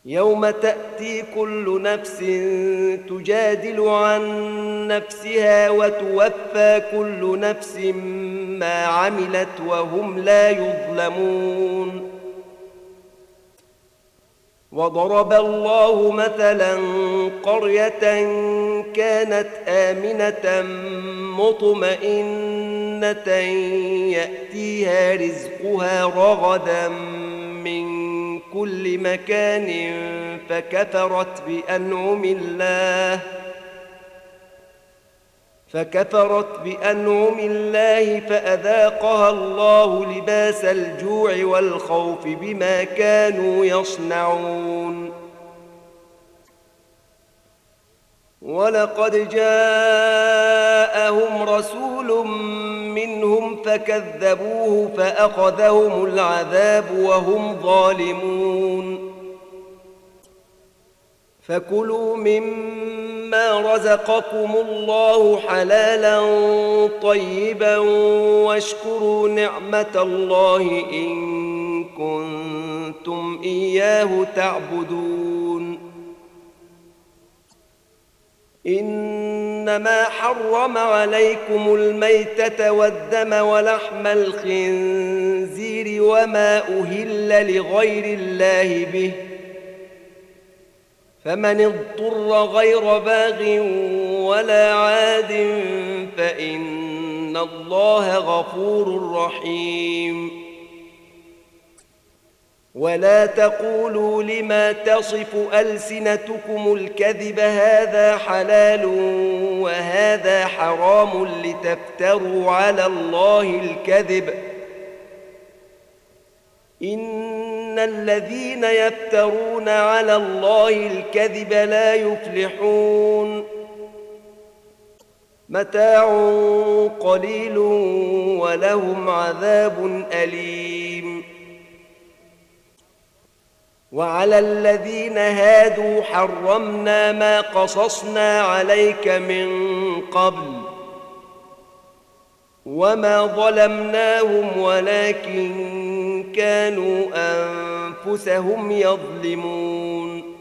يوم تأتي كل نفس تجادل عن نفسها وتوفى كل نفس ما عملت وهم لا يظلمون. وضرب الله مثلا قرية كانت آمنة مطمئنة يأتيها رزقها رغدا من كل مكان فكفرت بأنعم الله فأذاقها الله لباس الجوع والخوف بما كانوا يصنعون. ولقد جاءهم رسول منهم فكذبوه فأخذهم العذاب وهم ظالمون. فكلوا مما رزقكم الله حلالا طيبا واشكروا نعمة الله إن كنتم إياه تعبدون. إنما حرم عليكم الميتة والدم ولحم الخنزير وما أهل لغير الله به، فمن اضطر غير باغ ولا عاد فإن الله غفور رحيم. ولا تقولوا لما تصف ألسنتكم الكذب هذا حلال وهذا حرام لتفتروا على الله الكذب، إن الذين يفترون على الله الكذب لا يفلحون. متاع قليل ولهم عذاب أليم. وعلى الذين هادوا حرمنا ما قصصنا عليك من قبل وما ظلمناهم ولكن كانوا أنفسهم يظلمون.